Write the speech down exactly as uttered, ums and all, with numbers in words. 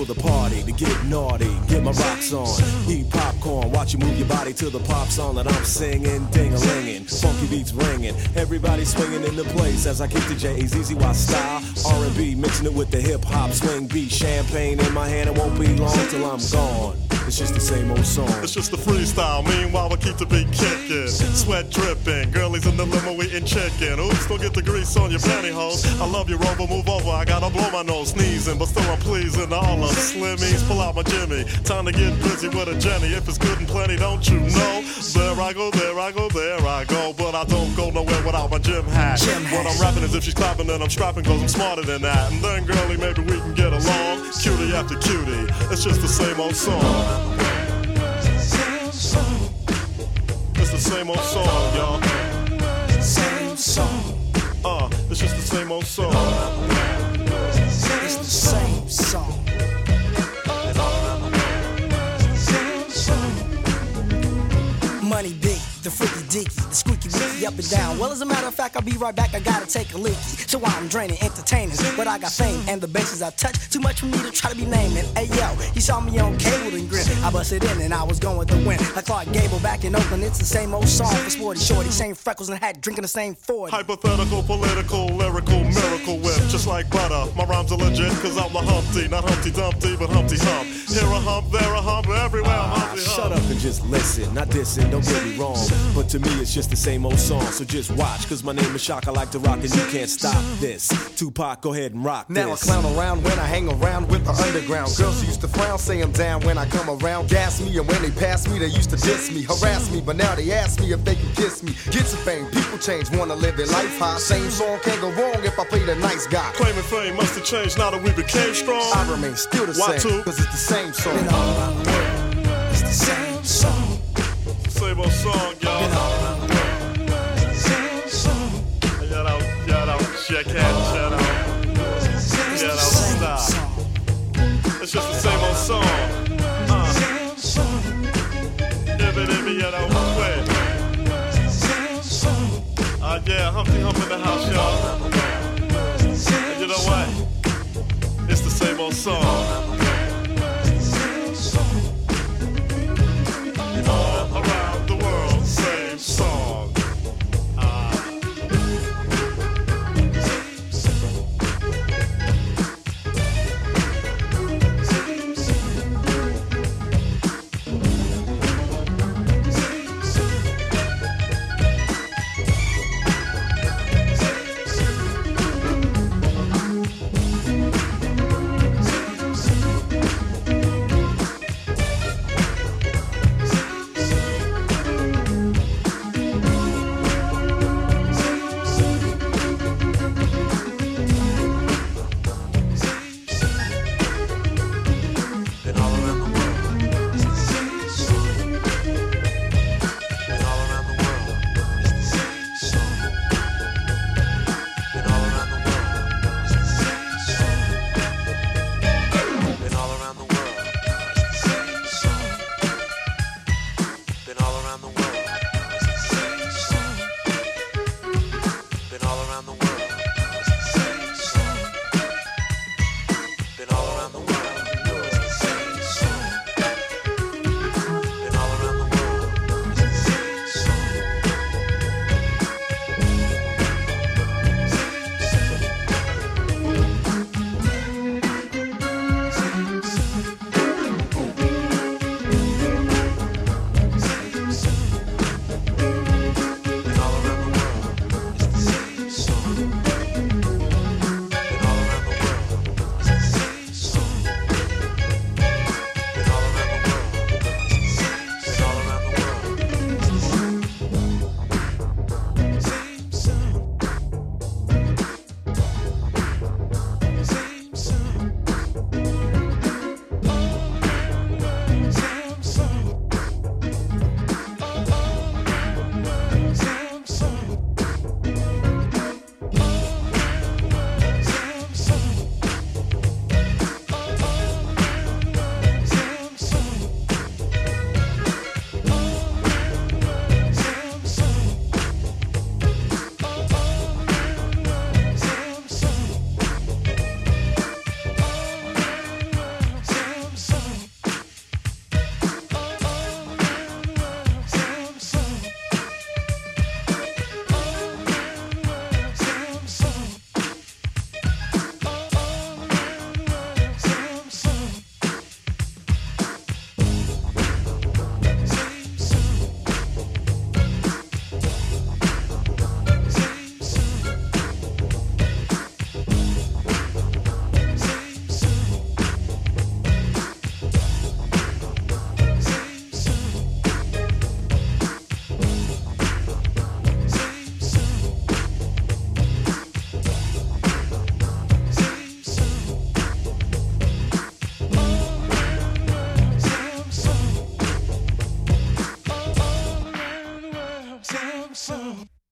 the party to get naughty, get my rocks on, eat popcorn, watch you move your body to the pop song that I'm singing, ding-a-linging, funky beats ringing, everybody swinging in the place as I kick the J A Z Z Y style, R and B, mixing it with the hip-hop swing beat, champagne in my hand, it won't be long till I'm gone. It's just the same old song. It's just the freestyle. Meanwhile, we keep the beat kicking. Sweat dripping. Girlies in the limo eating chicken. Oops, don't get the grease on your pantyhose. I love you, Rover. Move over. I gotta blow my nose. Sneezing, but still I'm pleasing. All the slimmies. Pull out my Jimmy. Time to get busy with a Jenny. If it's good and plenty, don't you know? There I go, there I go, there I go. But I don't go nowhere without my gym hat. Gym what hat. I'm rapping is if she's clapping, then I'm strapping, cause I'm smarter than that. And then, girlie, maybe we can get along. Cutie after cutie. It's just the same old song. It's the same old song, y'all. Same song. Uh, it's just the same old song. It's the same song. Money big, the freaky deaky, the squeaky wicky up and down. Well, as a matter of fact, I'll be right back. I gotta take a leaky. So I'm draining entertainers, but I got fame and the bases I touch. Too much for me to try to be naming. Hey yo, he saw me on cable and grin. I busted in and I was going to win. Like Clark Gable back in Oakland, it's the same old song for Sporty Shorty. Same freckles and hat, drinking the same forty. Hypothetical, political, lyrical, miracle whip, just like butter. My rhymes are legit, cause I'm the Humpty, not Humpty Dumpty, but Humpty Hump. Here a hump, there a hump, everywhere I'm Humpty Hump. Shut up and just listen, not dissing, don't get me wrong. But to me it's just the same old song, so just watch. Cause my name is Shock, I like to rock and you can't stop this. Tupac, go ahead and rock now this. Now I clown around when I hang around with the underground. Girls used to frown, say I'm down when I come around. Gas me, and when they pass me, they used to diss me, harass me. But now they ask me if they can kiss me. Get some fame, people change, wanna live their life high. Same song can't go wrong if I play the nice guy. Claiming fame must have changed now that we became strong. I remain still the Why same, too? cause it's the same song. Been all around the world, it's the same song. Same old song, y'all. Been all around the world, same song. Shout out, shout out, check out, shout out. It's Shout the out, same stop. song. It's just the same old song. Uh. Ibby, ibby, you know, quick. Uh, yeah, Humpty Hump in the house, y'all. And you know what? It's the same old song.